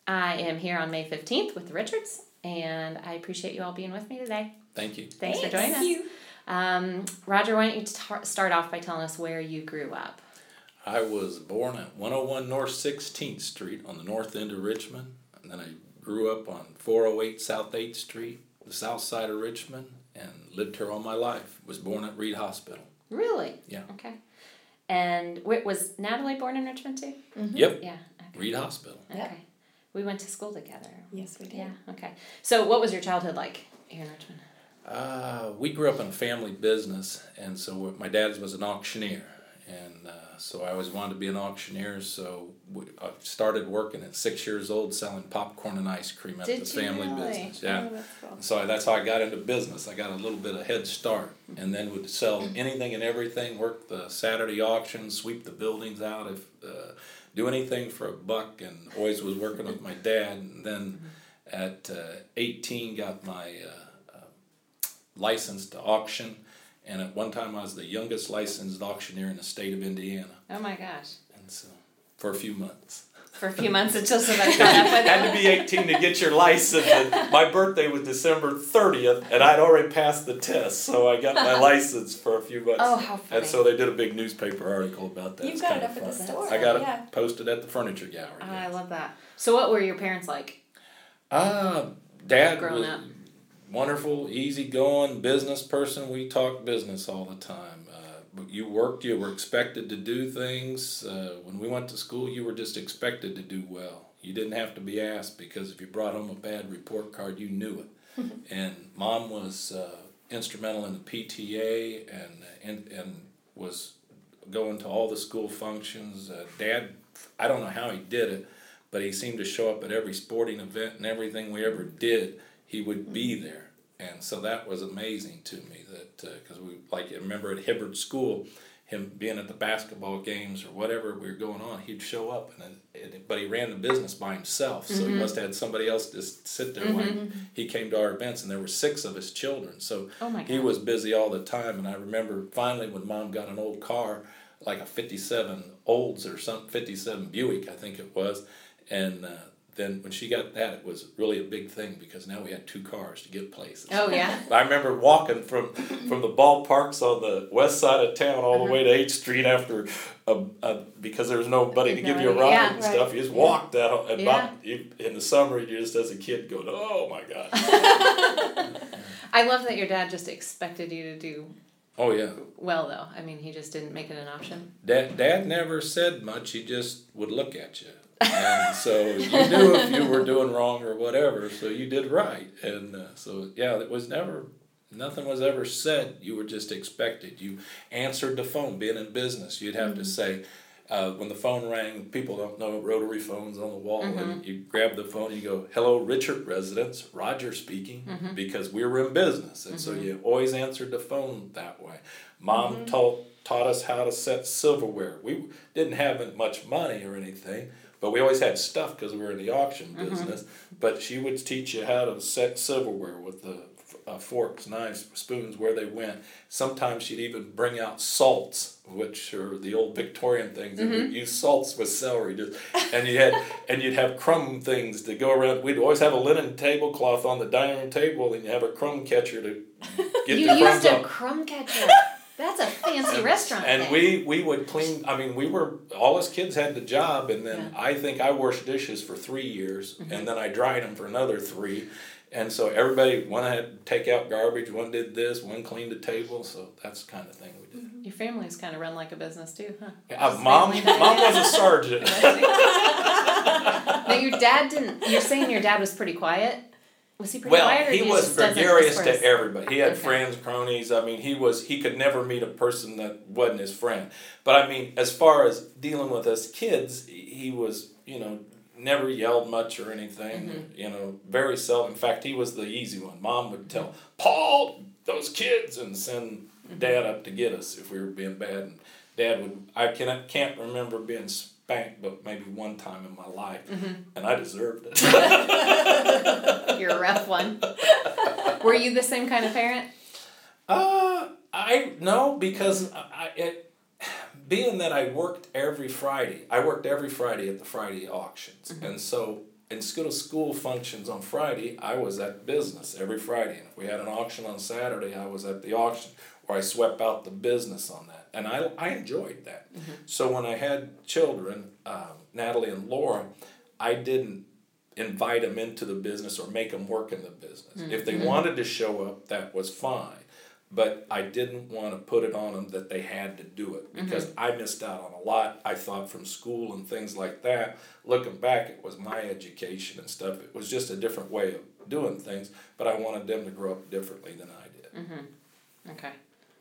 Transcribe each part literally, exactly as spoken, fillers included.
I am here on May fifteenth with the Richards, and I appreciate you all being with me today. Thank you. Thanks, Thanks. for joining Thank us. you. Um, Roger, why don't you tar- start off by telling us where you grew up? I was born at one oh one North sixteenth Street on the north end of Richmond, and then I grew up on four oh eight South eighth Street, the south side of Richmond, and lived here all my life. Was born at Reed Hospital. Really? Yeah. Okay. And wh- was Natalie born in Richmond too? Mm-hmm. Yep. Yeah. Okay. Reed Hospital. Okay. Yep. We went to school together. Yes, we did. Yeah. Okay. So, what was your childhood like here in Richmond? Uh, we grew up in a family business, and so my dad was an auctioneer, and uh, so I always wanted to be an auctioneer. So we, I started working at six years old selling popcorn and ice cream at Did the you family really? business. Yeah. Oh, that's cool. So that's how I got into business. I got a little bit of head start, and then would sell anything and everything. Work the Saturday auctions, sweep the buildings out, if uh, do anything for a buck, and always was working with my dad. And then at uh, eighteen, got my uh, uh, license to auction, and at one time I was the youngest licensed auctioneer in the state of Indiana. Oh my gosh. And so for a few months. For a few months until somebody caught up with Had it. to be eighteen to get your license. And my birthday was December thirtieth, and I'd already passed the test, so I got my license for a few months. Oh, how funny. And so they did a big newspaper article about that. You've It's got kind it of up at the fun. store. I got it Yeah. posted at the furniture gallery. Oh, I yes. love that. So, what were your parents like? Uh, Dad Growing was up. wonderful, easygoing business person. We talked business all the time. Uh, you worked, you were expected to do things. Uh, when we went to school, you were just expected to do well. You didn't have to be asked, because if you brought home a bad report card, you knew it. And Mom was uh, instrumental in the P T A and, and, and was going to all the school functions. Uh, Dad, I don't know how he did it, but he seemed to show up at every sporting event, and everything we ever did, he would be there. And so that was amazing to me, that because uh, we, like, I remember at Hibbard School, him being at the basketball games or whatever we were going on, he'd show up, and, and but he ran the business by himself, so Mm-hmm. he must have had somebody else just sit there when he came to our events, and there were six of his children, so Oh my he God. was busy all the time. And I remember finally when Mom got an old car, like a fifty-seven Olds or something, fifty-seven Buick, I think it was, and uh, then when she got that, it was really a big thing, because now we had two cars to get places. Oh, yeah? I remember walking from, from the ballparks on the west side of town all the way to eighth Street after, a, a, because there was nobody to give you a ride Yeah, and right. stuff. You just Yeah. walked out, and Yeah. Bob, you, in the summer, you just as a kid go, oh my God. I love that your dad just expected you to do Oh yeah. well, though. I mean, he just didn't make it an option. Dad, Dad never said much. He just would look at you. And so you knew if you were doing wrong or whatever, so you did right. And uh, so, yeah, it was never, nothing was ever said. You were just expected. You answered the phone. Being in business, you'd have to say, uh, when the phone rang, people don't know rotary phones on the wall, and you grab the phone and you go, hello, Richard residence, Roger speaking, because we were in business. And so you always answered the phone that way. Mom taught, taught us how to set silverware. We didn't have much money or anything, but we always had stuff because we were in the auction business. But she would teach you how to set silverware with the uh, forks, knives, spoons, where they went. Sometimes she'd even bring out salts, which are the old Victorian things. And we'd use salts with celery, just, and you had and you'd have crumb things to go around. We'd always have a linen tablecloth on the dining room table, and you have a crumb catcher to get You the crumbs used a off. crumb catcher. That's a fancy restaurant And thing. we, we would clean, I mean, we were, all us kids had the job, and then I think I washed dishes for three years, and then I dried them for another three. And so everybody, one had to take out garbage, one did this, one cleaned the table, so that's the kind of thing we did. Your family's kind of run like a business, too, huh? Uh, mom, family mom was a sergeant. Now, your dad didn't, you're saying your dad was pretty quiet? Was he pretty Well, quiet, or he he was just doesn't gregarious express- to everybody. He had Okay. friends, cronies. I mean, he was he could never meet a person that wasn't his friend. But I mean, as far as dealing with us kids, he was, you know, never yelled much or anything. Mm-hmm. You know, very seldom. In fact, he was the easy one. Mom would tell Paul those kids and send Mm-hmm. Dad up to get us if we were being bad. And Dad would. I cannot can't remember being spanked, but maybe one time in my life, Mm-hmm. and I deserved it. You're a rough one. Were you the same kind of parent? Uh, I no, because I it, being that I worked every Friday, I worked every Friday at the Friday auctions, and so instead of school functions on Friday, I was at business every Friday. And if we had an auction on Saturday, I was at the auction, or I swept out the business on that. And I, I enjoyed that. Mm-hmm. So when I had children, um, Natalie and Laura, I didn't invite them into the business or make them work in the business. Mm-hmm. If they wanted to show up, that was fine. But I didn't want to put it on them that they had to do it, because mm-hmm. I missed out on a lot. I thought from school and things like that. Looking back, it was my education and stuff. It was just a different way of doing things, but I wanted them to grow up differently than I did. Mm-hmm. Okay.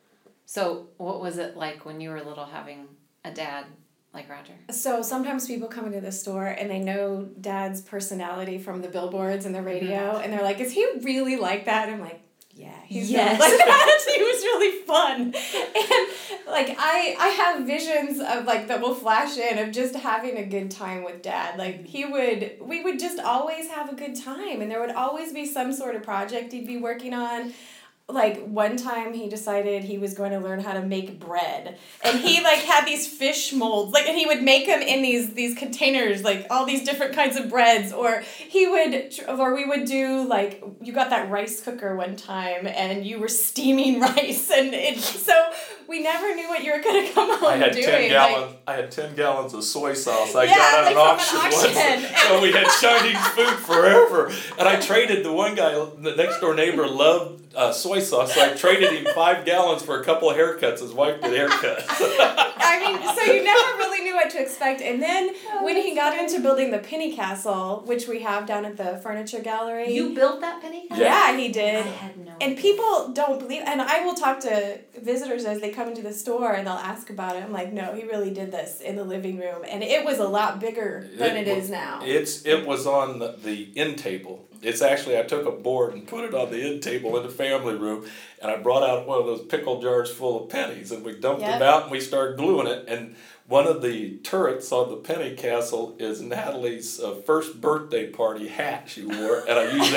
So what was it like when you were little having a dad like Roger? So sometimes people come into the store and they know Dad's personality from the billboards and the radio, mm-hmm. and they're like, is he really like that? And I'm like, yeah, he's yes. really like that. He was really fun. And like I I have visions of like that will flash in of just having a good time with Dad. Like he would we would just always have a good time, and there would always be some sort of project he'd be working on. Like one time he decided he was going to learn how to make bread, and he like had these fish molds, like, and he would make them in these these containers, like all these different kinds of breads. Or he would or we would do like, you got that rice cooker one time and you were steaming rice, and it so we never knew what you were going to come home I had doing. ten gallons. Like, I had ten gallons of soy sauce. I yeah, got at like an auction, an auction. once, so we had Chinese food forever. And I traded the one guy, the next door neighbor, loved uh, soy sauce, so I traded him five gallons for a couple of haircuts. His wife did haircuts. I mean, so you never really knew what to expect. And then oh, when he got into building the Penny Castle, which we have down at the Furniture Gallery. You built that Penny Castle? Yeah, he did. I had no And idea. people don't believe, and I will talk to visitors as they come into the store and they'll ask about it. I'm like, no, he really did this in the living room. And it was a lot bigger than it, it is now. It's It was on the, the end table. It's actually, I took a board and put it on the end table in the family room, and I brought out one of those pickle jars full of pennies, and we dumped yep. them out, and we started gluing it. And one of the turrets on the Penny Castle is Natalie's uh, first birthday party hat she wore, and I used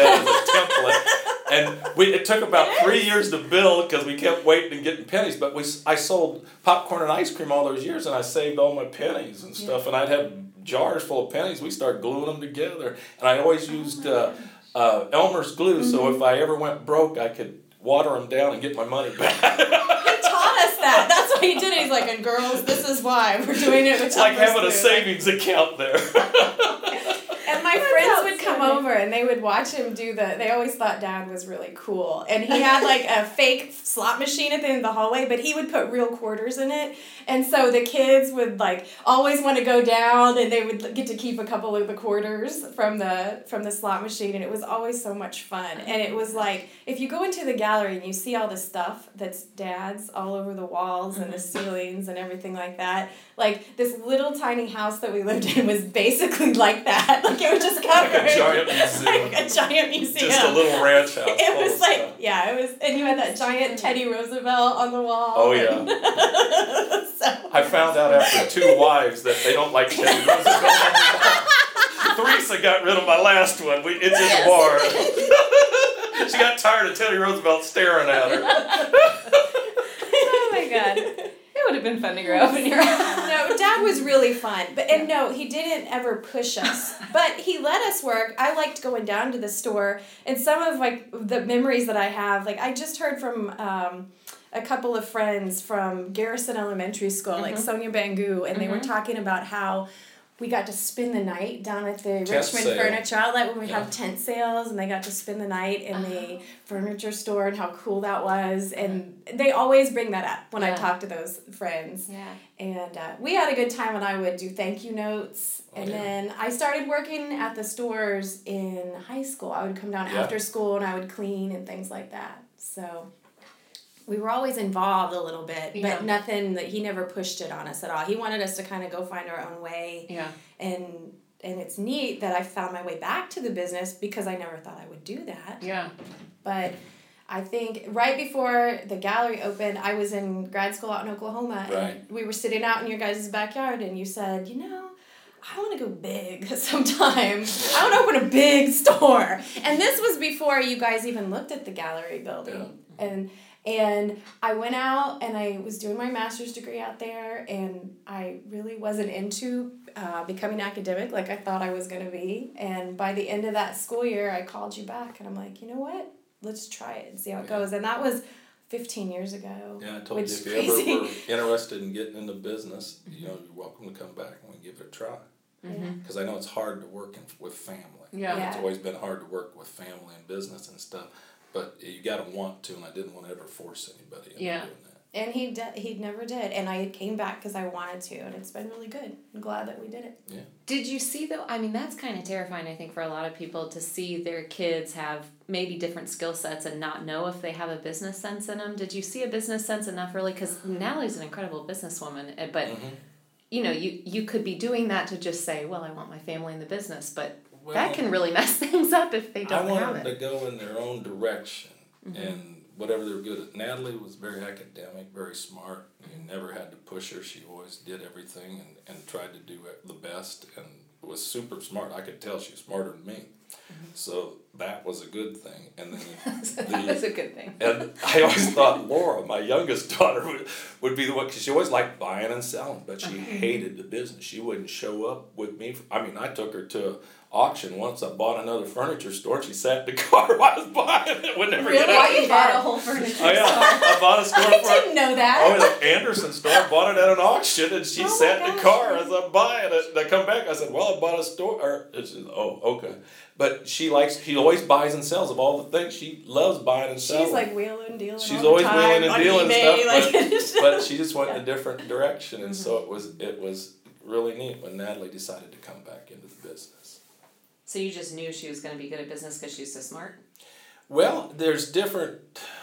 that as a template. And we it took about three years to build because we kept waiting and getting pennies. But we I sold popcorn and ice cream all those years, and I saved all my pennies and stuff. Yeah. And I'd have jars full of pennies. We started gluing them together, and I always used uh, uh, Elmer's glue. Mm-hmm. So if I ever went broke, I could water them down and get my money back. He taught us that. That's what he did. He's like, and girls, this is why we're doing it with It's like having glue. a savings account there. And my friends would come over and they would watch him do the, they always thought Dad was really cool. And he had like a fake slot machine at the end of the hallway, but he would put real quarters in it. And so the kids would like always want to go down, and they would get to keep a couple of the quarters from the from the slot machine. And it was always so much fun. And it was like, if you go into the gallery and you see all the stuff that's Dad's all over the walls and the ceilings and everything like that, like this little tiny house that we lived in was basically like that. Like it was just covered. Like a giant museum. Like a giant museum. Just a little ranch house. It was like, stuff. yeah, it was, and you had that giant Teddy Roosevelt on the wall. Oh, yeah. So. I found out after two wives that they don't like Teddy Roosevelt on the wall. Teresa got rid of my last one. We, it's in the bar. She got tired of Teddy Roosevelt staring at her. Oh, my God. It would have been fun to grow up in your house. No, Dad was really fun. But and no, he didn't ever push us. But he let us work. I liked going down to the store. And some of like the memories that I have, like I just heard from um, a couple of friends from Garrison Elementary School, mm-hmm. like Sonia Bangu, and mm-hmm. they were talking about how we got to spend the night down at the tent Richmond sale. Furniture Outlet when we yeah. have tent sales, and they got to spend the night in uh-huh. the furniture store and how cool that was. And they always bring that up when yeah. I talk to those friends. Yeah. And uh, we had a good time when I would do thank you notes. Oh, and yeah. then I started working at the stores in high school. I would come down yeah. after school and I would clean and things like that. So we were always involved a little bit, yeah. but nothing that he never pushed it on us at all. He wanted us to kind of go find our own way. Yeah. And and it's neat that I found my way back to the business because I never thought I would do that. Yeah. But I think right before the gallery opened, I was in grad school out in Oklahoma. Right. And we were sitting out in your guys' backyard, and you said, you know, I want to go big sometime. I want to open a big store. And this was before you guys even looked at the gallery building. Yeah. And And I went out and I was doing my master's degree out there, and I really wasn't into uh, becoming academic like I thought I was going to be. And by the end of that school year, I called you back and I'm like, you know what? Let's try it and see how it Yeah. goes. And that was fifteen years ago. Yeah, I told which you is if you crazy. ever were interested in getting into business, you know, you're welcome to come back and we give it a try. Mm-hmm. Because I know it's hard to work in, with family. Yeah. Yeah. It's always been hard to work with family and business and stuff. But you got to want to, and I didn't want to ever force anybody into Yeah. doing that. And he de- he never did. And I came back because I wanted to. And it's been really good. I'm glad that we did it. Yeah. Did you see though? I mean, that's kind of terrifying. I think for a lot of people to see their kids have maybe different skill sets and not know if they have a business sense in them. Did you see a business sense enough really? Because Natalie's an incredible businesswoman, eh, but Mm-hmm. you know, you you could be doing that to just say, well, I want my family in the business, but Well, that can really mess things up if they I don't want have them it. to go in their own direction Mm-hmm. and whatever they're good at. Natalie was very academic, very smart. You never had to push her. She always did everything and, and tried to do it the best and was super smart. I could tell she was smarter than me. Mm-hmm. So that was a good thing. And then That's the, a good thing. and I always thought Laura, my youngest daughter, would, would be the one, because she always liked buying and selling, but she hated the business. She wouldn't show up with me. For, I mean, I took her to an auction once. I bought another furniture store. And she sat in the car while I was buying it. Would never get out. You bought a whole furniture Oh, yeah. I bought a store I for didn't know that. Oh, the Anderson store. Bought it at an auction, and she Oh my sat in the gosh. car as I'm buying it. And I come back. I said, "Well, I bought a store." Or she said, "Oh, okay." But she likes. She always buys and sells of all the things. She loves buying and selling. She's like wheeling and dealing. She's all always the time wheeling and on dealing and eBay, stuff, like, it's- but she just went in a different direction, and so it was. It was really neat when Natalie decided to come back into the business. So you just knew she was going to be good at business because she's so smart? Well, there's different.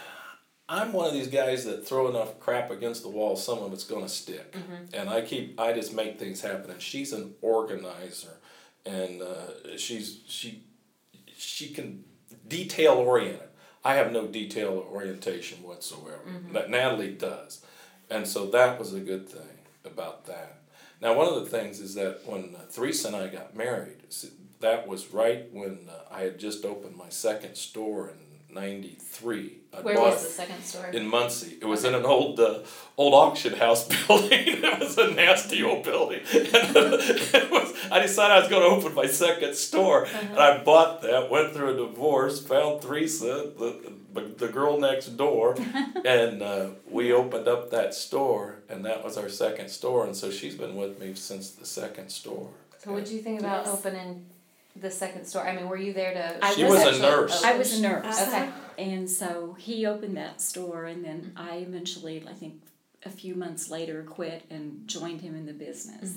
I'm one of these guys that throw enough crap against the wall, some of it's going to stick. Mm-hmm. And I keep, I just make things happen. And she's an organizer, and uh, she's she, she can detail oriented. I have no detail orientation whatsoever. Mm-hmm. That Natalie does, and so that was a good thing about that. Now, one of the things is that when uh, Theresa and I got married, that was right when uh, I had just opened my second store in ninety-three. I Where bought was it the second store? in Muncie. It was in an old uh, old auction house building. It was a nasty old building. And it was, I decided I was going to open my second store, Uh-huh. and I bought that. Went through a divorce, found Theresa, the the, the girl next door, and uh, we opened up that store, and that was our second store. And so she's been with me since the second store. So what did you think about Yes. opening the second store? I mean, were you there to... I She was was a actually nurse. open? I was a nurse. Uh-huh. Okay. And so he opened that store, and then I eventually, I think a few months later, quit and joined him in the business.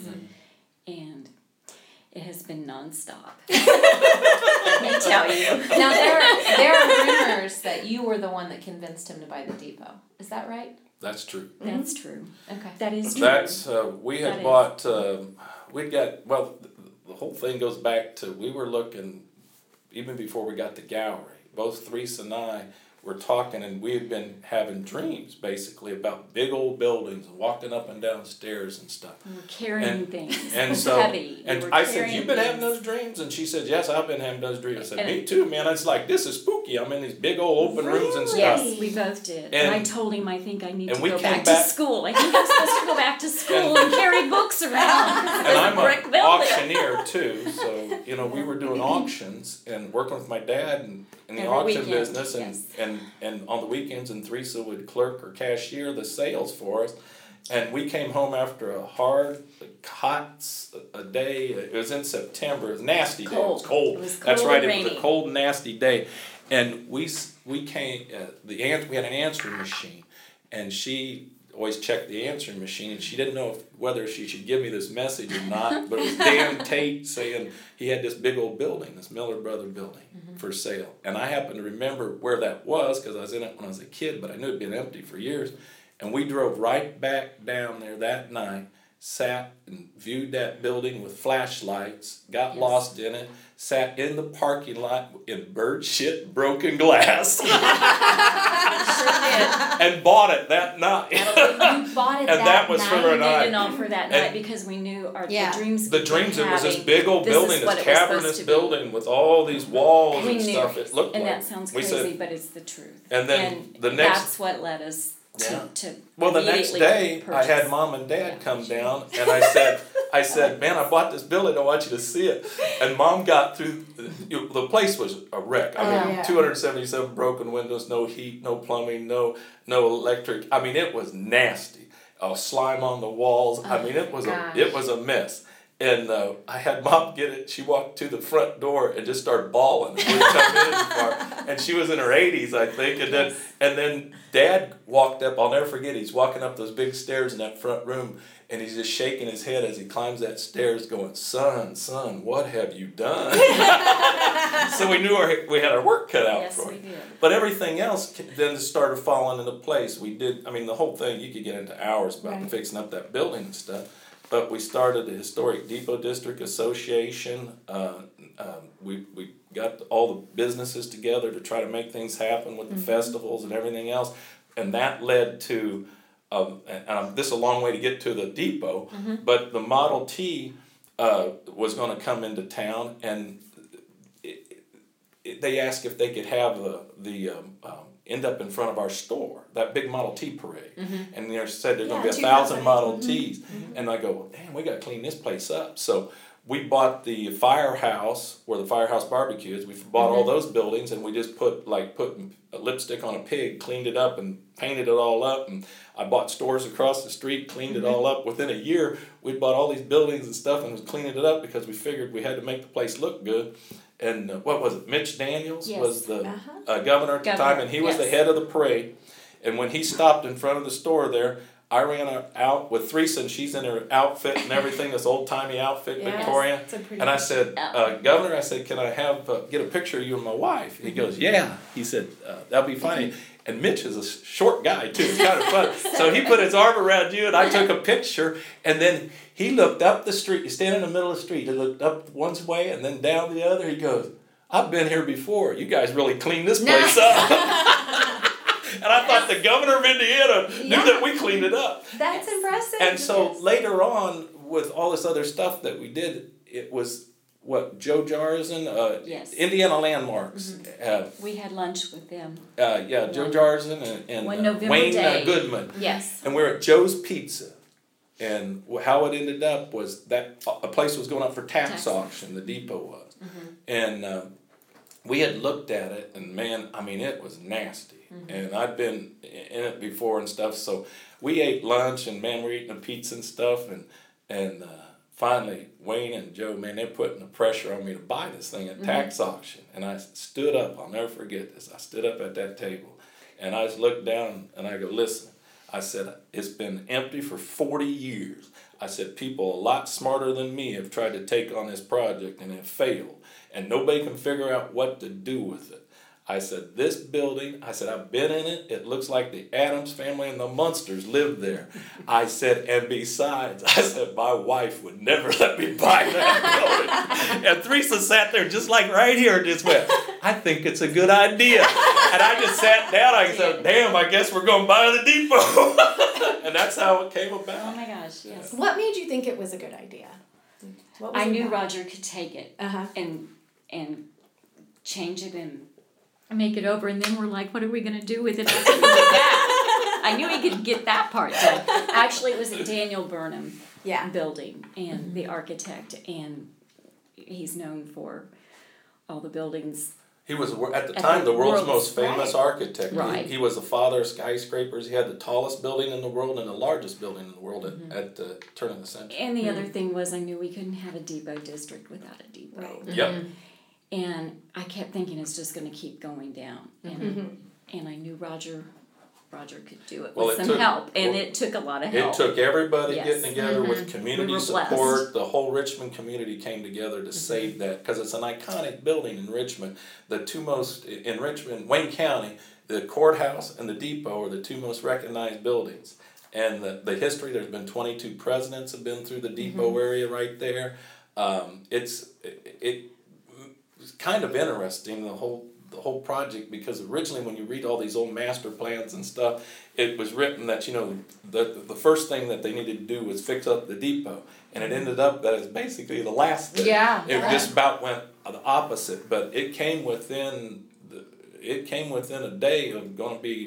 And it has been nonstop. Let me tell you. Now, there are, there are rumors that you were the one that convinced him to buy the depot. Is that right? That's true. That's true. Okay. That is true. That's uh, we had That is. bought. Um, we'd got well. The, the whole thing goes back to we were looking, even before we got the gallery. Both Theresa and I were talking, and we had been having dreams basically about big old buildings and walking up and down stairs and stuff. We were carrying And- things. And so, heavy. We and were I said, carrying "You've been having things. those dreams?" And she said, "Yes, I've been having those dreams." I said, And- "Me too, man. It's like this is spooky. I'm in these big old open rooms and stuff." Yes, we both did. And, I And- told him I think I need and to we go came back, back- to school. I think I'm supposed to go back to school and, carry books around. And I'm brick an building. auctioneer too, so you know we were doing auctions and working with my dad and in the Every auction weekend, business, and, yes. and and on the weekends, and Theresa would clerk or cashier the sales for us, and we came home after a hard, hot s- a day. It was in September. It was a nasty day. It was Cold. cold. It was That's cold right. and It was a rainy. cold, nasty day, and we s- we came. Uh, the ans- we had an answering machine, and she always checked the answering machine, and she didn't know if, whether she should give me this message or not, but it was Dan Tate saying he had this big old building, this Miller Brother building, for sale. And I happen to remember where that was because I was in it when I was a kid, but I knew it'd been empty for years. And we drove right back down there that night, sat and viewed that building with flashlights, got Yes. lost in it, sat in the parking lot in bird shit broken glass, and bought it that night. We bought it And that, that was night. for her and We I. didn't know for that And- night because we knew our Yeah. the dreams. The we dreams, kept it was this having, big old this is building, what this it was cavernous supposed to be. building with all these walls We and knew, stuff. It looked and like. that sounds we crazy, said, but it's the truth. And then and the next- that's what led us to, Yeah. to Well, the next immediately day, I purchase. had mom and dad Yeah. come down, and I said, I said, man, I bought this building. I want you to see it. And mom got through. The, the place was a wreck. I mean, Oh, yeah. two hundred seventy-seven broken windows, no heat, no plumbing, no no electric. I mean, it was nasty. Uh, slime on the walls. I mean, it was gosh. a it was a mess. And uh, I had mom get it. She walked to the front door and just started bawling. And, wouldn't come in anymore. And she was in her eighties, I think. And then and then dad walked up. I'll never forget. He's walking up those big stairs in that front room, and he's just shaking his head as he climbs that stairs, going, "Son, son, what have you done?" So we knew our, we had our work cut out Yes, for we it. did. But everything else then started falling into place. We did. I mean, the whole thing. You could get into hours about Right. fixing up that building and stuff. But we started the Historic Depot District Association. Uh, um, we we got all the businesses together to try to make things happen with the Mm-hmm. festivals and everything else, and that led to. Um, and um, this is a long way to get to the depot, Mm-hmm. but the Model T uh, was going to come into town, and it, it, they asked if they could have the the um, um, end up in front of our store, that big Model T parade, and they said there's going to Yeah, be a two thousand companies. Model Mhm. Ts, and I go, well, damn, we got to clean this place up. So we bought the firehouse where the firehouse barbecue is. We bought all those buildings, and we just put like put a lipstick on a pig, cleaned it up, and painted it all up. And I bought stores across the street, cleaned it all up. Within a year, we bought all these buildings and stuff and was cleaning it up because we figured we had to make the place look good. And uh, what was it? Mitch Daniels Yes. was the Uh-huh. uh, governor at the Governor, time, and he was the yes. head of the parade. And when he stopped in front of the store there, I ran out with Theresa, and she's in her outfit and everything, this old timey outfit, Yes, Victorian. it's a pretty- And I said, uh, Governor, I said, can I have uh, get a picture of you and my wife? And he goes, yeah. He said, uh, that'll be funny. And Mitch is a short guy too. It's kind of fun. So he put his arm around you, and I took a picture. And then he looked up the street. He's standing in the middle of the street. He looked up one way and then down the other. He goes, I've been here before. You guys really cleaned this place up. And I thought the governor of Indiana knew Yeah. that we cleaned it up. That's impressive. And so Yes. later on, with all this other stuff that we did, it was what Joe Jarzen, uh, Yes. Indiana Landmarks. Uh, We had lunch with them. uh, yeah, Joe One- Jarzen and, and one uh, November Wayne day. Uh, Goodman. Yes. And we we're at Joe's Pizza. And wh- how it ended up was that a place was going up for tax, Tax. auction, the depot was. And uh, we had looked at it, and man, I mean, it was nasty. And I'd been in it before and stuff, so we ate lunch, and man, we're eating a pizza and stuff, and and uh, finally, Wayne and Joe, man, they're putting the pressure on me to buy this thing at tax auction. And I stood up, I'll never forget this, I stood up at that table, and I just looked down, and I go, listen, I said, it's been empty for forty years. I said, people a lot smarter than me have tried to take on this project and have failed, and nobody can figure out what to do with it. I said, this building, I said, I've been in it. It looks like the Addams family and the Munsters lived there. I said, and besides, I said, my wife would never let me buy that building. And Theresa sat there just like right here and just went, I think it's a good idea. And I just sat down. I said, damn, I guess we're going to buy the depot. And that's how it came Oh about. my gosh, yes. What made you think it was a good idea? What was I it knew about? Roger could take it Uh-huh. and and change it and Make it over, and then we're like, what are we going to do with it after we do that? I knew he could get that part done. Actually, it was a Daniel Burnham Yeah. building, and the architect, and he's known for all the buildings. He was, at the At time, the the world's world's- most famous right. architect. He- Right. He, was the father of skyscrapers. He had the tallest building in the world and the largest building in the world Mm-hmm. at, at the turn of the century. And the other thing was, I knew we couldn't have a depot district without a depot. Right. Yep. And I kept thinking it's just going to keep going down. And, and I knew Roger Roger could do it Well, with it some took- help. And well, it took a lot of It help. took everybody Yes. getting together with community We were blessed. support. The whole Richmond community came together to save that because it's an iconic building in Richmond. The two most, in Richmond, Wayne County, the courthouse and the depot are the two most recognized buildings. And the, the history, there's been twenty-two presidents have been through the depot area right there. Um, it's, it, it was kind of interesting, the whole the whole project, because originally when you read all these old master plans and stuff, it was written that, you know, the the first thing that they needed to do was fix up the depot, and it ended up that it's basically the last thing. Yeah, It yeah. just about went the opposite, but it came within the, it came within a day of going to be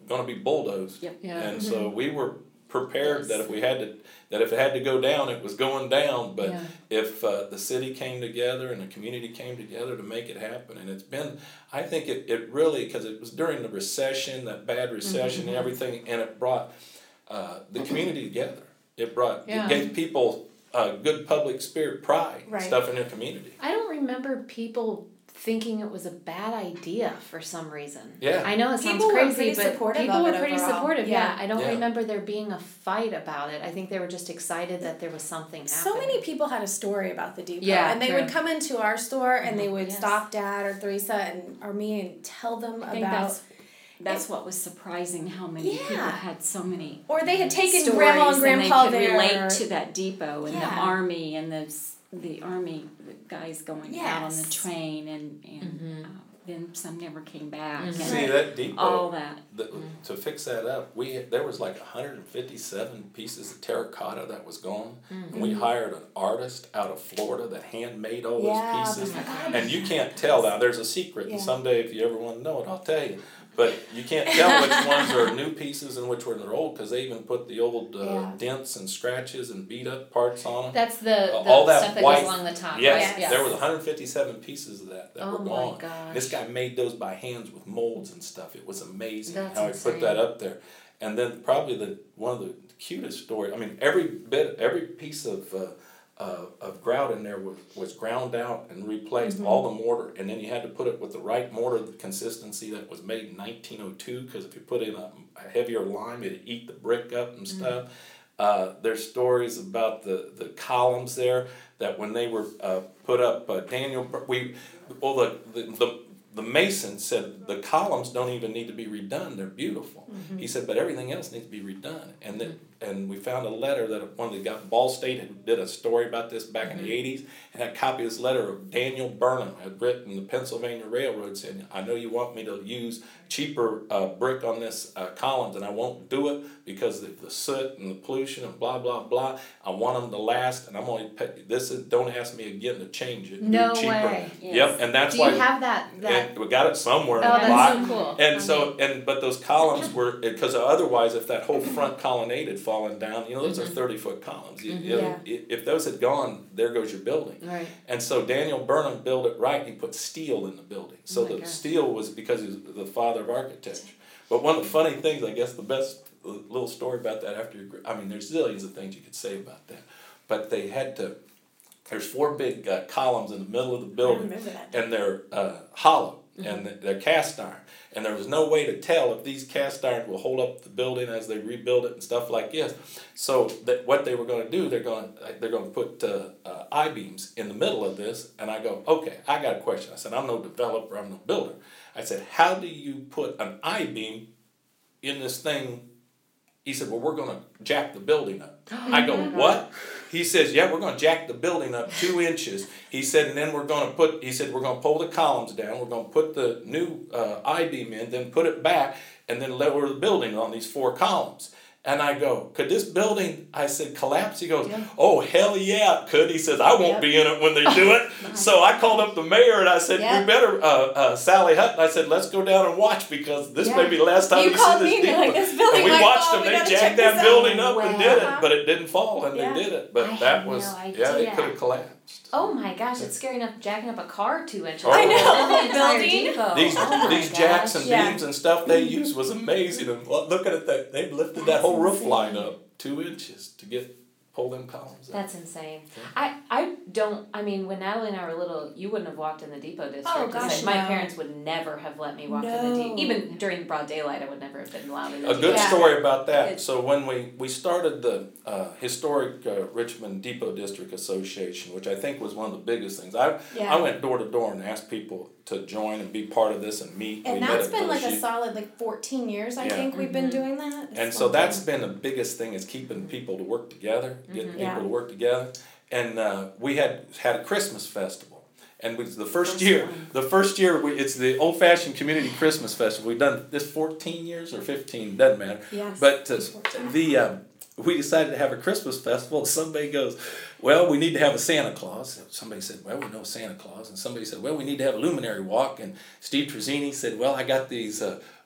going to be bulldozed. Yep. Yeah. And Mm-hmm. so we were prepared Yes. that if we had to, that if it had to go down, it was going down. But Yeah. if uh, the city came together and the community came together to make it happen, and it's been, I think it, it really, because it was during the recession, that bad recession and everything, and it brought uh, the community together. It brought, Yeah. it gave people uh, good public spirit, pride, and Right. stuff in their community. I don't remember people thinking it was a bad idea for some reason. Yeah. I know it sounds People were crazy, pretty but supportive people of were it pretty overall. supportive. Yeah. Yeah. I don't Yeah. remember there being a fight about it. I think they were just excited that there was something happening. So many people had a story about the depot, Yeah, and they true. would come into our store and they would Yes. stop Dad or Theresa and or me and tell them I think about. that's that's what was surprising, how many people Yeah. had so many Or they had taken stories Grandma and Grandpa and they could there. relate to that depot and the Yeah. army and the s- the army guys going out on the Yes. train and and uh, then some never came back. And See, that depot, all that. the, to fix that up, we had, there was like one hundred fifty-seven pieces of terracotta that was gone. And we hired an artist out of Florida that handmade all Yeah, those pieces. oh my God. And you can't tell now, there's a secret, and Yeah. someday if you ever want to know it, I'll tell you. But you can't tell which ones are new pieces and which ones are old, because they even put the old uh, Yeah. dents and scratches and beat up parts on them. That's the, Uh, the all that stuff that white- goes along the top. Yes, right? there was one hundred fifty-seven pieces of that that Oh were my gone. gosh. This guy made those by hands with molds and stuff. It was amazing That's how he insane. put that up there. And then probably the one of the cutest stories. I mean, every bit, every piece of uh, uh, of grout in there was, was ground out and replaced. Mm-hmm. All the mortar, and then you had to put it with the right mortar, the consistency that was made in nineteen oh two. Because if you put in a, a heavier lime, it'd eat the brick up and Mm-hmm. stuff. Uh, there's stories about the, the columns there that when they were uh, put up, uh, Daniel, we, well, the, the, the, the mason said the columns don't even need to be redone, they're beautiful. He said, but everything else needs to be redone. And then, and we found a letter that one of the guys, Ball State had did a story about this back in the eighties, and had a copy of this letter of Daniel Burnham had written the Pennsylvania Railroad saying, I know you want me to use cheaper uh, brick on this uh, columns, and I won't do it because of the soot and the pollution and blah, blah, blah. I want them to last, and I'm only, pay, this is, don't ask me again to change it. Do No it cheaper. way. Yes. Yep, and that's Do why. you have that? that and we got it somewhere in oh, the that's block. so cool. And I so, mean, and but those columns were, because otherwise, if that whole front colonnade had fallen down, you know, those are thirty foot columns. You- you- Yeah. If those had gone, there goes your building. right. And so Daniel Burnham built it right. He put steel in the building. So Oh my the gosh. steel was because he was the father of architecture. But one of the funny things, I guess, the best little story about that after you, I mean, there's zillions of things you could say about that. But they had to. There's four big uh, columns in the middle of the building, remember that. and they're uh, hollow, and they're cast iron. And there was no way to tell if these cast irons will hold up the building as they rebuild it and stuff like this. So that what they were going to do, they're going they're going to put uh, uh, I beams in the middle of this. And I go, okay, I got a question. I said, I'm no developer, I'm no builder. I said, how do you put an I beam in this thing? He said, well, we're going to jack the building up. I go, what? He says, yeah, we're going to jack the building up two inches. He said, and then we're going to put, he said, we're going to pull the columns down. We're going to put the new uh, I-beam in, then put it back, and then lower the building on these four columns. And I go, could this building, I said, collapse? He goes, Yeah. oh, hell yeah, it could. He says, I won't Yep. be in it when they do it. So I called up the mayor and I said, Yep. we better, uh, uh, Sally Hutton, I said, let's go down and watch because this Yeah. may be the last time You you, called see me this and you're like, depot. this building And we might watched fall, them, we they gotta jacked check that this building out. up and Wow. did it, but it didn't fall and Yeah. they did it. But I that had was, no yeah, it idea. could have collapsed. Oh my gosh, it's scary enough jacking up a car two inches. I know, The entire building. depot. These oh my these jacks gosh. and Yeah. beams and stuff they used was amazing. And lo- looking at that, they lifted that whole roof insane. line up two inches to get pull them columns up. That's insane. I, I don't, I mean, when Natalie and I were little, you wouldn't have walked in the depot district. Oh, 'cause gosh, My no. parents would never have let me walk in the No. depot. Even during broad daylight, I would never have been allowed in the A depot. good Yeah. story about that. It- So when we, we started the uh, historic uh, Richmond Depot District Association, which I think was one of the biggest things. I Yeah. I went door to door and asked people to join and be part of this and meet. And we met that's at been like a Hershey. solid like fourteen years I Yeah. think we've been doing that. It's And so something. that's been the biggest thing is keeping people to work together, getting people Yeah. to work together. And uh, we had had a Christmas festival, and it was the first, year. The first year, we, it's the old fashioned community Christmas festival. We've done this fourteen years or fifteen, doesn't matter. Yes. But uh, the um, we decided to have a Christmas festival. Somebody goes, well, we need to have a Santa Claus. Somebody said, well, we know Santa Claus. And somebody said, well, we need to have a luminary walk. And Steve Trezzini said, well, I got these uh,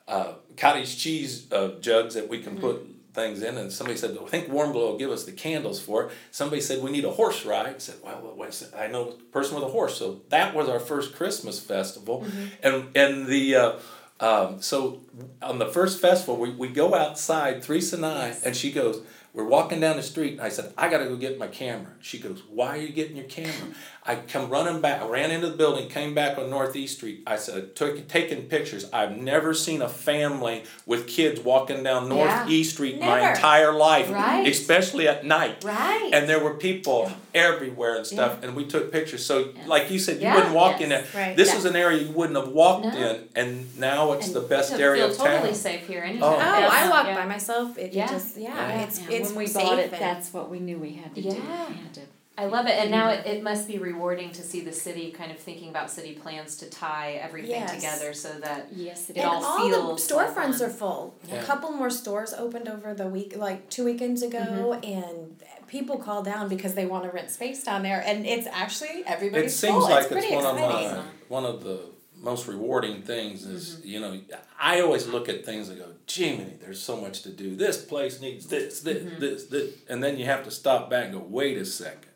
uh, cottage cheese uh, jugs that we can mm-hmm. put things in, and somebody said, I think Warm Glow will give us the candles for it. Somebody said, we need a horse ride. I said, well, wait a second. I know a person with a horse. So that was our first Christmas festival. Mm-hmm. And and the uh, um, so on the first festival, we, we go outside, Teresa and I, yes. and she goes, we're walking down the street, and I said, I got to go get my camera. She goes, why are you getting your camera? I come running back. I ran into the building, came back on Northeast Street. I said, took taking pictures. I've never seen a family with kids walking down Northeast yeah. Street never. my entire life, right. especially at night. Right. And there were people everywhere and stuff, yeah. and we took pictures. So, yes. like you said, you yeah. wouldn't walk yes. in there. Right. This yeah. is an area you wouldn't have walked no. in, and now it's and the best you area feel of town. totally safe here anytime. Oh, Oh, yes. I walk yeah. by myself. It yeah. just yeah, yeah. it's Yeah. it's when we safe bought it, and- that's what we knew we had to Yeah. do. We had to I love it, and now it, it must be rewarding to see the city kind of thinking about city plans to tie everything Yes. together so that yes, it it and all, all feels the like storefronts one. are full. Yeah. A couple more stores opened over the week, like two weekends ago, Mm-hmm. and people call down because they want to rent space down there, and it's actually It everybody's seems full. like it's it's, pretty one exciting. of my, one of the most rewarding things is, Mm-hmm. you know, I always look at things and go, gee, Minnie, there's so much to do. This place needs this, this, Mm-hmm. this, this. And then you have to stop back and go, wait a second.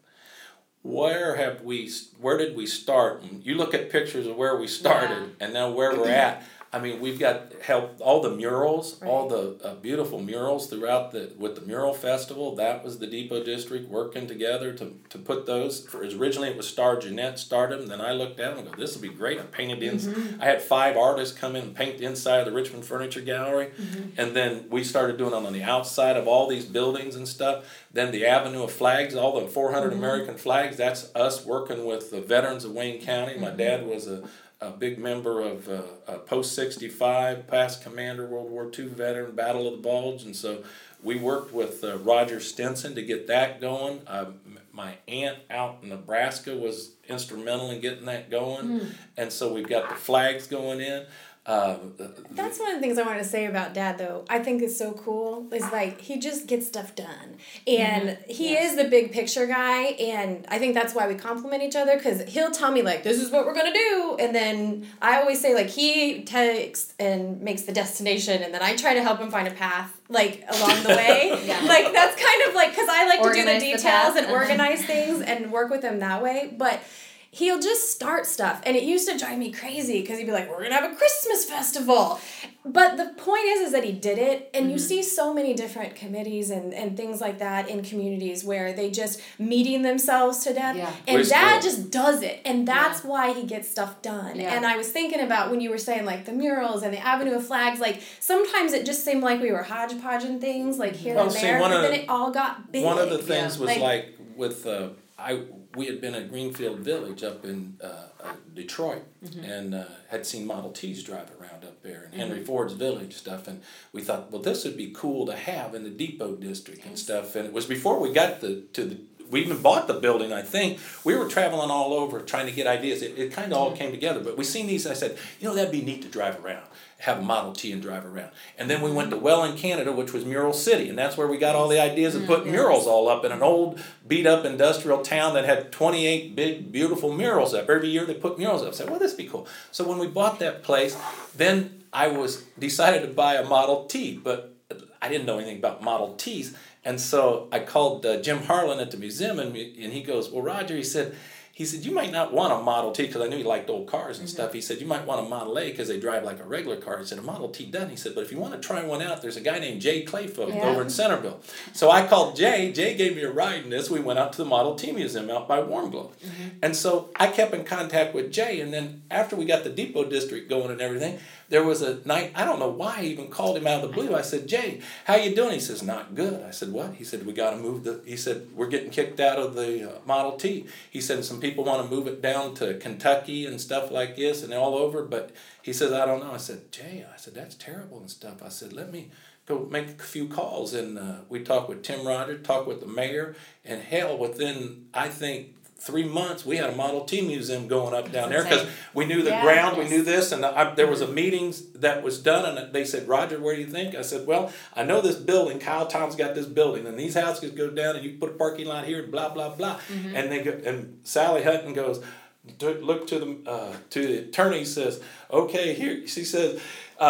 Where have we, where did we start? And you look at pictures of where we started Yeah. and now where we're at. I mean, we've got help, all the murals, Right. all the uh, beautiful murals throughout the, with the mural festival. That was the Depot District working together to, to put those. For originally it was Star Jeanette started them. Then I looked at them and go, this would be great. I painted in. Mm-hmm. I had five artists come in and paint the inside of the Richmond Furniture Gallery, Mm-hmm. and then we started doing them on the outside of all these buildings and stuff. Then the Avenue of Flags, all the four hundred Mm-hmm. American flags. That's us working with the veterans of Wayne County. My Mm-hmm. dad was a a big member of uh, uh, Post sixty-five, past commander, World War Two veteran, Battle of the Bulge, and so we worked with uh, Roger Stinson to get that going. Uh, m- my aunt out in Nebraska was instrumental in getting that going, Mm. and so we've got the flags going in. Uh, That's one of the things I wanted to say about Dad, though. I think is so cool is like he just gets stuff done, and Mm-hmm. he Yes. is the big picture guy, and I think that's why we compliment each other because he'll tell me like this is what we're gonna do, and then I always say like he takes and makes the destination, and then I try to help him find a path like along the way. Yeah. Like that's kind of like because I like Organize to the do the details path. and organize things and work with him that way, but. He'll just start stuff, and it used to drive me crazy because he'd be like, we're going to have a Christmas festival. But the point is, is that he did it, and mm-hmm. you see so many different committees and, and things like that in communities where they just meeting themselves to death, Yeah. and Waste Dad of- just does it, and that's Yeah. why he gets stuff done. Yeah. And I was thinking about when you were saying, like, the murals and the Avenue of Flags, like, sometimes it just seemed like we were hodgepodging things, like, here Well, and see, there, one but of then the- it all got big. One of the things Yeah. was Like- like, with uh, I we had been at Greenfield Village up in uh, uh, Detroit Mm-hmm. and uh, had seen Model Ts drive around up there and Henry Mm-hmm. Ford's Village stuff, and we thought, well, this would be cool to have in the Depot District and stuff. And it was before we got the to the. We even bought the building, I think. We were traveling all over trying to get ideas. It, it kind of all came together. But we seen these, I said, you know, that'd be neat to drive around, have a Model T and drive around. And then we went to Welland, Canada, which was Mural City. And that's where we got all the ideas of putting murals all up in an old, beat-up industrial town that had twenty-eight big, beautiful murals up. Every year they put murals up. I said, well, this would be cool. So when we bought that place, then I was decided to buy a Model T. But I didn't know anything about Model Ts. And so I called uh, Jim Harlan at the museum, and, we, and he goes, well, Roger, he said, he said, you might not want a Model T, because I knew he liked old cars and mm-hmm. stuff. He said, you might want a Model A because they drive like a regular car. He said, a Model T doesn't. He said, but if you want to try one out, there's a guy named Jay Clayfolk Yeah. over in Centerville. So I called Jay. Jay gave me a ride in this. We went out to the Model T Museum out by Warm Glow. Mm-hmm. And so I kept in contact with Jay, and then after we got the Depot District going and everything, there was a night, I don't know why I even called him out of the blue. I said, Jay, how you doing? He says, not good. I said, what? He said, we got to move the, he said, we're getting kicked out of the uh, Model T. He said, some people want to move it down to Kentucky and stuff like this and all over. But he says, I don't know. I said, Jay, I said, that's terrible and stuff. I said, let me go make a few calls. And uh, we talked with Tim Rogers, talked with the mayor, and hell, within, I think, three months, we had a Model T museum going up down there because we knew the Yeah, ground, yes. we knew this, and I, there was a meeting that was done, and they said, Roger, where do you think? I said, well, I know this building, Kyle Tom's got this building, and these houses go down, and you put a parking lot here, and blah, blah, blah. Mm-hmm. And they go, and Sally Hutton goes, to, look to the, uh, to the attorney, says, okay, here, she says, uh,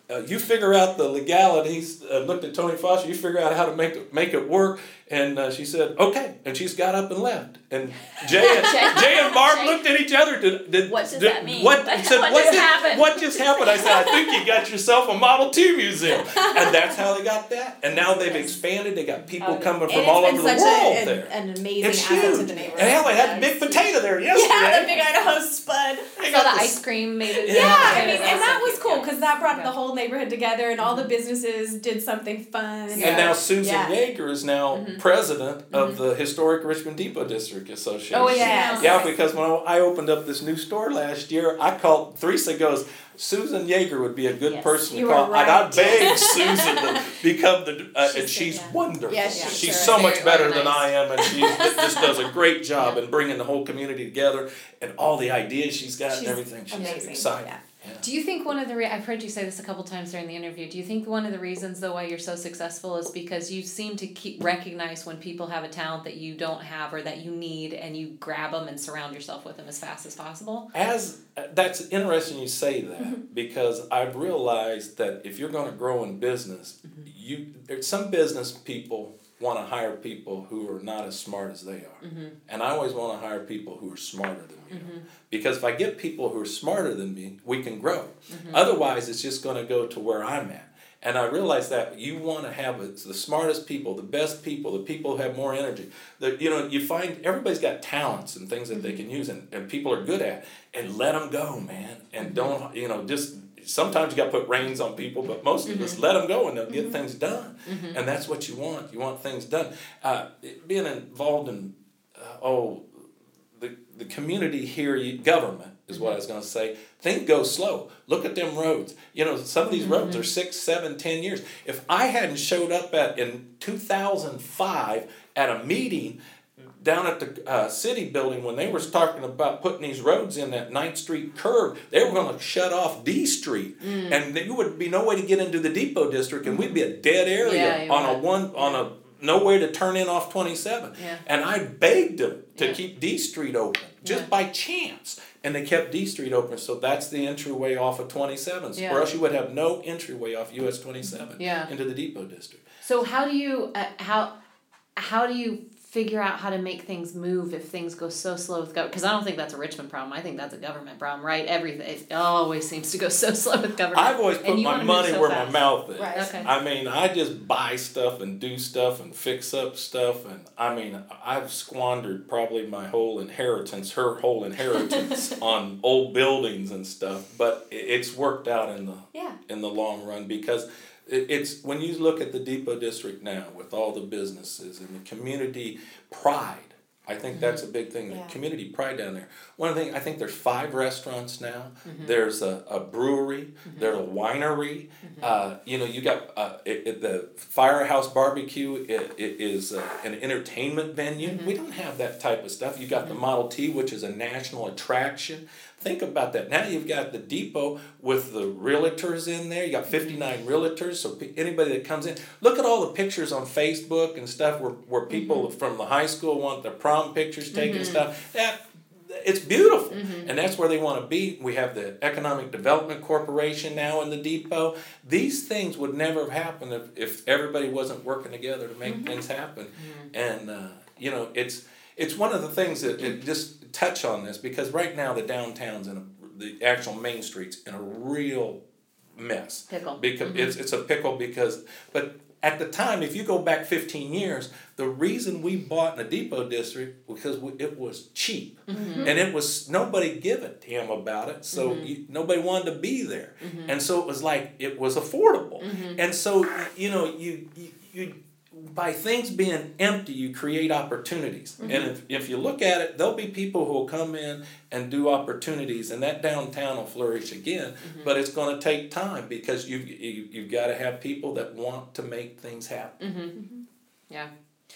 uh, you figure out the legalities. Uh, looked at Tony Foster. You figure out how to make it, make it work. And uh, she said, okay. And she's got up and left. And Jay and, Jay and Barb Jay. looked at each other. Did, did, What does did, that mean? What, What said, just what, did, happened?" what just happened? I said, I think you got yourself a Model T museum. And that's how they got that. And now they've expanded. They got people Oh, coming and from it's all been over the such world a, there. an, an amazing It's asset huge. to the neighborhood. And hell, they had Yeah, the big it's- potato there yesterday. Yeah, the big Idaho spud. They So got the the ice cream made it. Yeah, I mean, Yeah. and that was cool because that brought Yeah. the whole neighborhood together, and all the businesses did something fun. And now Susan Yeah. Yeager is now Mhm. president of the Historic Richmond Depot District Association. Oh, yes. Yeah, because when I opened up this new store last year, I called, Theresa goes, Susan Yeager would be a good Yes, person to you call. were And I right. begged Susan to become the, uh, She and said, she's yeah. wonderful. Yeah, she she's sure so is. much Very better than organized. I am, and she just does a great job in bringing the whole community together and all the ideas she's got She's and everything. She's amazing. exciting. Yeah. Yeah. Do you think one of the re- I've heard you say this a couple times during the interview. Do you think one of the reasons though why you're so successful is because you seem to keep recognize when people have a talent that you don't have or that you need, and you grab them and surround yourself with them as fast as possible? As that's interesting you say that because I've realized that if you're going to grow in business, you there's some business people want to hire people who are not as smart as they are, Mm-hmm. and I always want to hire people who are smarter than me Mm-hmm. because if I get people who are smarter than me, we can grow. Mm-hmm. Otherwise, it's just going to go to where I'm at. And I realize that you want to have it's the smartest people, the best people, the people who have more energy. The, you know, you find everybody's got talents and things that they can use and, and people are good at. And let them go, man. And don't, you know, just sometimes you got to put reins on people, but most of us let them go and they'll get things done. And that's what you want. You want things done. Uh, being involved in, uh, oh, the, the community here, you, government is what I was going to say. Things go slow. Look at them roads. You know, some of these roads are six, seven, ten years. If I hadn't showed up at in two thousand five at a meeting down at the uh, city building when they were talking about putting these roads in that ninth Street curve, they were going to shut off D Street, and there would be no way to get into the Depot District, and we'd be a dead area Yeah, you on a would. one on a no way to turn in off twenty-seven. Yeah. And I begged them to Yeah. keep D Street open just Yeah. by chance. And they kept D Street open, so that's the entryway off of twenty-seven. Yeah. Or else you would have no entryway off U S twenty-seven Yeah. into the Depot District. So how do you uh, how how do you figure out how to make things move if things go so slow with government? Because I don't think that's a Richmond problem. I think that's a government problem, right? Everything it always seems to go so slow with government. I've always And put you my wanna move money so where fast. my mouth is. Right. Okay. I mean, I just buy stuff and do stuff and fix up stuff, and I mean, I've squandered probably my whole inheritance, her whole inheritance, on old buildings and stuff. But it- it's worked out in the Yeah. in the long run because it, it's when you look at the Depot District now with all the businesses and the community pride. I think that's a big thing. The Yeah. community pride down there. One thing I think there's five restaurants now. There's a, a brewery. There's a winery. Uh, you know, you got uh, it, it, the Firehouse Barbecue. It, it is uh, an entertainment venue. We don't have that type of stuff. You got the Model T, which is a national attraction. Think about that. Now you've got the Depot with the realtors in there. You got fifty-nine realtors, so pe- anybody that comes in, look at all the pictures on Facebook and stuff where, where people from the high school want their prom pictures taken and stuff. That it's beautiful, and that's where they want to be. We have the Economic Development Corporation now in the Depot. These things would never have happened if, if everybody wasn't working together to make things happen. And uh, you know, it's it's one of the things that it just touch on this because right now the downtown's in a, the actual main street's in a real mess. Pickle. Because it's it's a pickle because but at the time, if you go back fifteen years, the reason we bought in the Depot District was because we, it was cheap, and it was nobody give a damn about it, so you, nobody wanted to be there, and so it was like it was affordable, and so you know you you. you by things being empty, you create opportunities. And if, if you look at it, there'll be people who will come in and do opportunities, and that downtown will flourish again. But it's going to take time because you've, you, you've got to have people that want to make things happen. Yeah.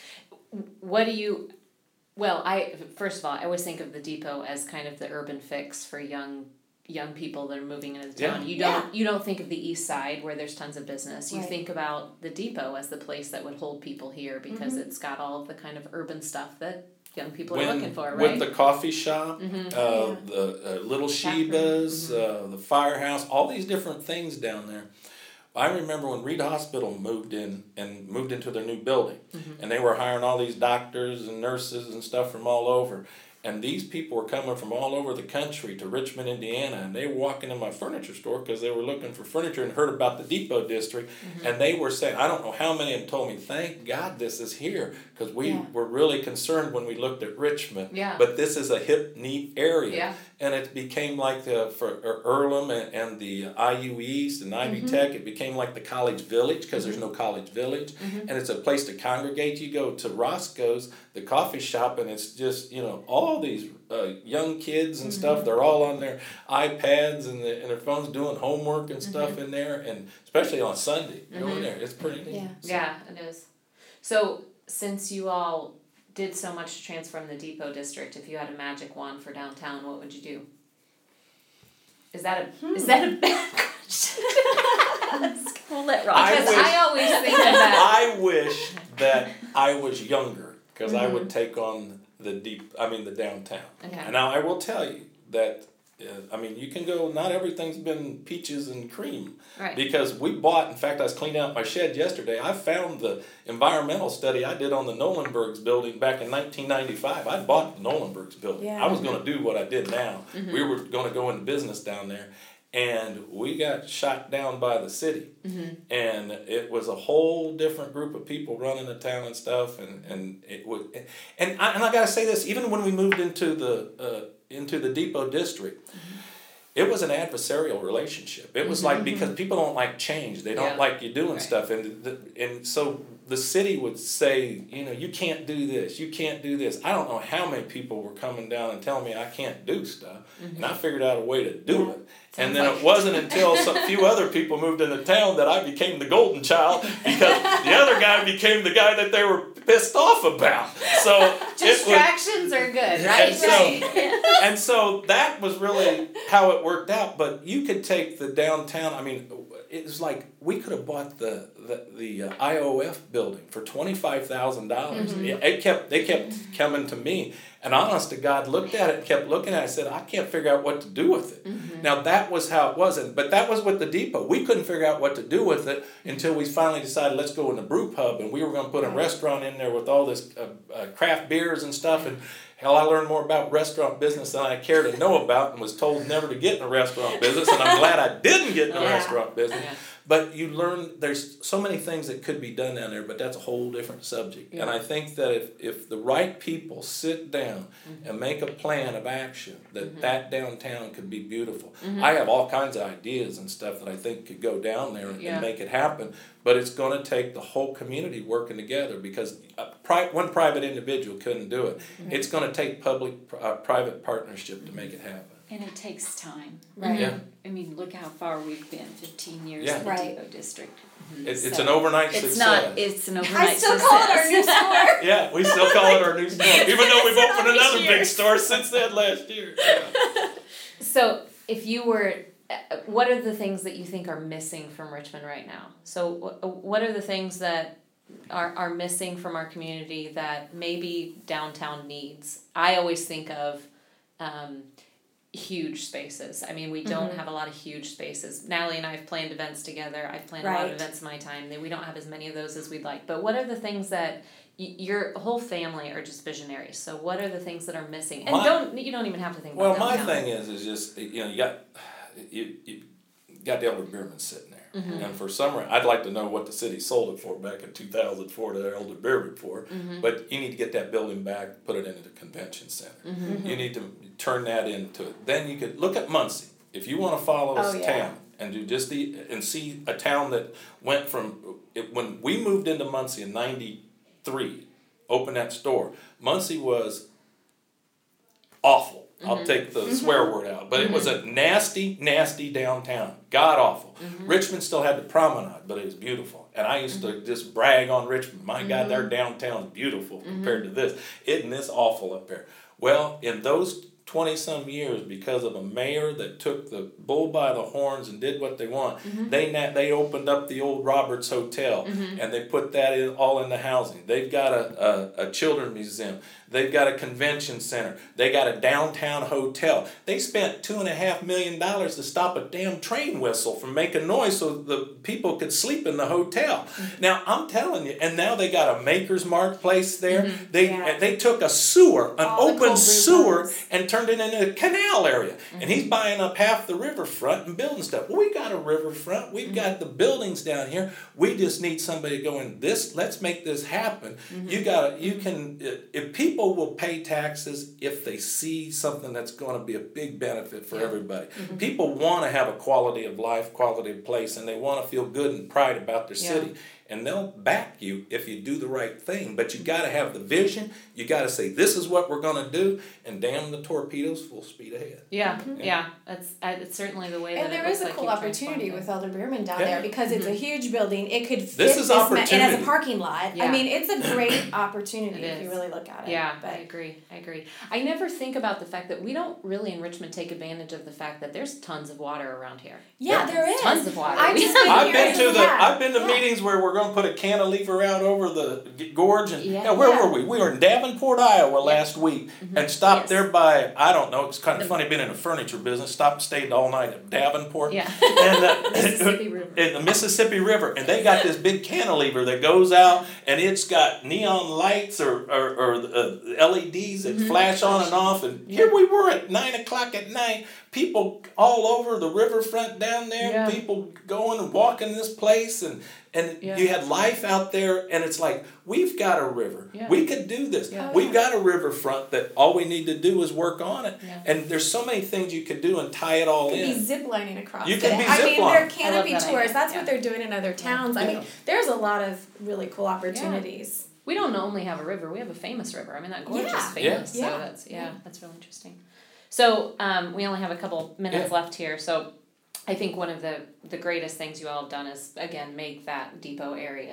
What do you, well, I, first of all, I always think of the Depot as kind of the urban fix for young young people that are moving into town. Yeah. You don't you don't think of the east side where there's tons of business. You Right. think about the Depot as the place that would hold people here because it's got all of the kind of urban stuff that young people are When- looking for, right? With the coffee shop, Mhm. uh, Yeah. the uh, Little Tap room. Sheba's, uh, the firehouse, all these different things down there. I remember when Reed Hospital moved in and moved into their new building, mm-hmm. and they were hiring all these doctors and nurses and stuff from all over. And these people were coming from all over the country to Richmond, Indiana, and they were walking in my furniture store because they were looking for furniture and heard about the Depot District, mm-hmm. and they were saying, I don't know how many of them told me, thank God this is here, because we yeah. were really concerned when we looked at Richmond, yeah. but this is a hip, neat area. Yeah. And it became like the, for Earlham and, and the I U East and Ivy mm-hmm. Tech, it became like the college village because mm-hmm. there's no college village. Mm-hmm. And it's a place to congregate. You go to Roscoe's, the coffee shop, and it's just, you know, all these uh, young kids and mm-hmm. stuff. They're all on their iPads and, the, and their phones doing homework and stuff mm-hmm. in there. And especially on Sunday, mm-hmm. going there. It's pretty neat. Yeah. So. yeah, it is. So since you all did so much to transform the Depot District, if you had a magic wand for downtown, what would you do? Is that a hmm. is that a bad question? We'll let Rob. Because I, wish, I always think of that. I wish that I was younger, because mm-hmm. I would take on the deep. I mean the downtown. Okay. And now I will tell you that. Uh, I mean, you can go, not everything's been peaches and cream. Right. Because we bought, in fact, I was cleaning out my shed yesterday. I found the environmental study I did on the Nolenbergs building back in nineteen ninety-five. I bought the Nolenbergs building. Yeah. I was going to do what I did now. Mm-hmm. We were going to go into business down there. And we got shot down by the city. Mm-hmm. And it was a whole different group of people running the town and stuff. And, and it would, and I, and I got to say this, even when we moved into the, uh, into the Depot District, mm-hmm. it was an adversarial relationship. It was mm-hmm. like, because people don't like change. They don't yeah. like you doing right. stuff. And the, and so the city would say, you know, you can't do this. You can't do this. I don't know how many people were coming down and telling me I can't do stuff. Mm-hmm. And I figured out a way to do it. Sounds and then like... it wasn't until a few other people moved into town that I became the golden child, because the other guy became the guy that they were pissed off about. So distractions was, are good, right? And so, and so that was really how it worked out. But you could take the downtown. I mean, it was like we could have bought the the, the uh, I O F building for twenty-five thousand dollars. Mm-hmm. It, it kept they kept coming to me. And honest to God, looked at it and kept looking at it. I said, I can't figure out what to do with it. Mm-hmm. Now, that was how it was. And, but that was with the Depot. We couldn't figure out what to do with it until we finally decided, let's go in the brew pub. And we were going to put a restaurant in there with all this uh, uh, craft beers and stuff. And hell, I learned more about restaurant business than I care to know about, and was told never to get in a restaurant business. And I'm glad I didn't get in a yeah. restaurant business. Yeah. But you learn, there's so many things that could be done down there, but that's a whole different subject. Yeah. And I think that if, if the right people sit down mm-hmm. and make a plan of action, that mm-hmm. that downtown could be beautiful. Mm-hmm. I have all kinds of ideas and stuff that I think could go down there and, yeah. and make it happen. But it's going to take the whole community working together, because a pri- one private individual couldn't do it. Mm-hmm. It's going to take public-private uh, partnership to make it happen. And it takes time. Right. Yeah. I mean, look how far we've been, fifteen years yeah. in the right. Depot District. Mm-hmm. It, it's so an overnight it's success. Not, it's an overnight I still success. call it our new store. Yeah, we still call it our new store. Even though we've opened another big store since that last year. Yeah. So if you were, what are the things that you think are missing from Richmond right now? So what are the things that are, are missing from our community that maybe downtown needs? I always think of um, huge spaces. I mean, we don't mm-hmm. have a lot of huge spaces. Natalie and I have planned events together. I've planned right. a lot of events in my time. We don't have as many of those as we'd like. But what are the things that y- your whole family are just visionaries? So what are the things that are missing? And my, don't you don't even have to think well, about Well, my thing is, is just, you know, you got, you, you got the elder Beerman sitting there. Mm-hmm. And for some reason, I'd like to know what the city sold it for back in two thousand four to Elder Beerman for. Mm-hmm. But you need to get that building back, put it into the convention center. Mm-hmm. You need to turn that into it. Then you could look at Muncie. If you want to follow oh, this yeah. town and do just the and see a town that went from it, when we moved into Muncie in ninety-three, opened that store. Muncie was awful. I'll mm-hmm. take the mm-hmm. swear word out. But mm-hmm. it was a nasty, nasty downtown. God awful. Mm-hmm. Richmond still had the promenade, but it was beautiful. And I used mm-hmm. to just brag on Richmond. My mm-hmm. God, their downtown's beautiful mm-hmm. compared to this. Isn't this awful up there? Well, in those twenty-some years, because of a mayor that took the bull by the horns and did what they want, mm-hmm. they na- they opened up the old Roberts Hotel, mm-hmm. and they put that in all in the housing. They've got a, a, a children's museum. They've got a convention center. They got a downtown hotel. They spent two and a half million dollars to stop a damn train whistle from making noise so the people could sleep in the hotel. Mm-hmm. Now I'm telling you, and now they got a Maker's Mark place there. Mm-hmm. They yeah. they took a sewer, an All open sewer, and turned it into a canal area. Mm-hmm. And he's buying up half the riverfront and building stuff. Well, we got a riverfront. We've mm-hmm. got the buildings down here. We just need somebody going, this, let's make this happen. Mm-hmm. You got you can if people will pay taxes if they see something that's going to be a big benefit for yeah. everybody. Mm-hmm. People want to have a quality of life, quality of place, and they want to feel good and pride about their yeah. city. And they'll back you if you do the right thing. But you got to have the vision. You got to say, this is what we're going to do. And damn the torpedoes, full speed ahead. Yeah, mm-hmm. yeah. That's uh, it's certainly the way and that there it is a like cool opportunity with Elder Beerman down yeah. there because mm-hmm. it's a huge building. It could fit this, is this opportunity. Ma- it has a parking lot. Yeah. I mean, it's a great opportunity if you really look at it. Yeah, but. I agree. I agree. I never think about the fact that we don't really in Richmond take advantage of the fact that there's tons of water around here. Yeah, there is. Tons of water. I've, just been I've been to the yeah. I've been to yeah. meetings where we're going to put a cantilever out over the gorge and yeah. yeah, where yeah. were we? We were in Davenport, Iowa last yeah. week mm-hmm. and stopped yes. there by I don't know. It's kind of funny being in a furniture business. Stopped and stayed all night at Davenport. Yeah. And uh, Mississippi River. In the Mississippi River, and they got this big cantilever that goes out, and it's got neon lights or or, or uh, L E Ds that mm-hmm. flash on and off. And yeah. here we were at nine o'clock at night. People all over the riverfront down there. Yeah. People going and walking this place, and and yeah. you had life out there. And it's like we've got a river. Yeah. We could do this. Yeah. We've got a riverfront that all we need to do is work on it. Yeah. And there's so many things you could do and tie it all you in. could be zip lining across. You it. can be I zip mean, line. there are canopy that tours. idea. That's Yeah. what they're doing in other towns. Yeah. I mean, there's a lot of really cool opportunities. Yeah. We don't only have a river; we have a famous river. I mean, that gorge Yeah. is famous. Yeah. So that's yeah, yeah, that's really interesting. So um, we only have a couple minutes yeah. left here. So I think one of the the greatest things you all have done is again make that depot area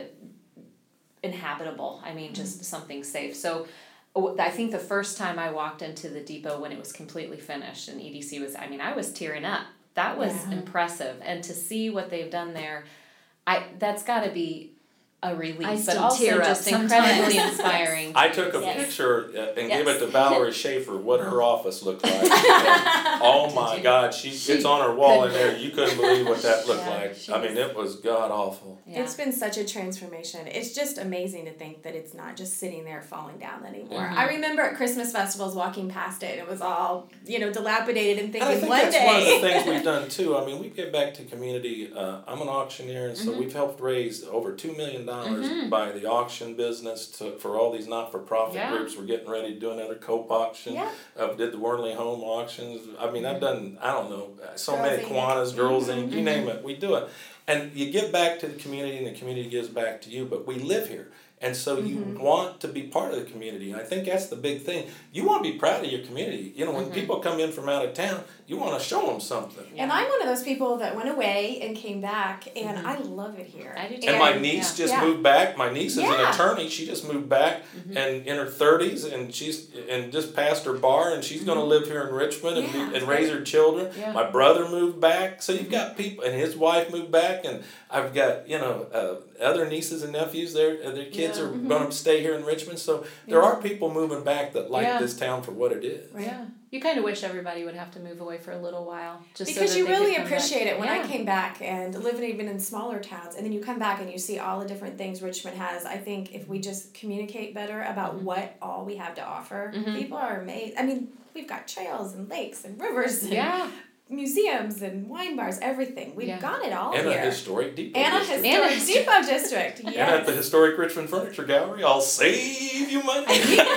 inhabitable. I mean, just mm-hmm. something safe. So I think the first time I walked into the depot when it was completely finished and E D C was, I mean, I was tearing up. That was yeah. impressive. And to see what they've done there, I that's got to be a relief, I but still also tear up just sometimes. incredibly inspiring. I took a Yes. picture uh, and Yes. gave it to Valerie Schaefer what her office looked like. And, oh my God, she, She it's on her wall in there. You couldn't believe what that looked Yeah, like. she I mean, was- it was god awful. Yeah. It's been such a transformation. It's just amazing to think that it's not just sitting there falling down anymore. Mm-hmm. I remember at Christmas festivals walking past it and it was all, you know, dilapidated and And thinking I think one that's day. one of the things we've done too. I mean, we give back to community. Uh, I'm an auctioneer, and so Mm-hmm. we've helped raise over two million dollars Mhm. by the auction business to, for all these not-for-profit Yeah. groups. We're getting ready to do another cope auction. Yeah. Uh, did the Wernley Home auctions. I mean, I've done, I don't know, so Girls many Inc. Kiwanis, Girls Inc., you Mhm. name it, we do it. And you give back to the community and the community gives back to you, but we live here. And so you Mhm. want to be part of the community. And I think that's the big thing. You want to be proud of your community. You know, when Mhm. people come in from out of town, you want to show them something. And I'm one of those people that went away and came back, and Mhm. I love it here. I do too. And my Yeah. niece Yeah. just Yeah. moved back. My niece is an Yeah. attorney. She just moved back Mhm. and in her thirties, and she's and just passed her bar, and she's going to live here in Richmond and, Yeah. be, and raise her children. Yeah. My brother moved back, so you've got people, and his wife moved back, and I've got you know uh, other nieces and nephews. Their uh, their kids Yeah. are Mhm. going to stay here in Richmond. So there Yeah. are people moving back that like Yeah. this town for what it is. Right. Yeah. You kind of wish everybody would have to move away for a little while. Just so Because that you they could really come back. appreciate it when I Yeah. came back and living even in smaller towns, and then you come back and you see all the different things Richmond has. I think if we just communicate better about Mhm. what all we have to offer, Mhm. people are amazed. I mean, we've got trails and lakes and rivers and Yeah. museums and wine bars, everything. We've Yeah. got it all And here. a historic depot and a district. historic And a- depot district. Yes. And at the historic Richmond Furniture Gallery, I'll save you money.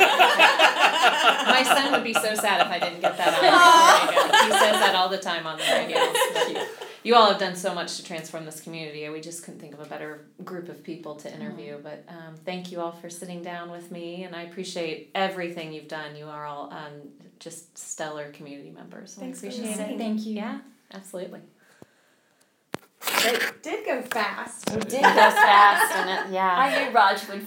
My son would be so sad if I didn't get that on the radio. He says that all the time on the radio. But you all have done so much to transform this community. We just couldn't think of a better group of people to interview. But um, thank you all for sitting down with me, and I appreciate everything you've done. You are all um, just stellar community members. So Thanks I for appreciate it. listening. Thank you. Yeah, absolutely. It did go fast. It did go fast, and it, yeah. I knew Raj would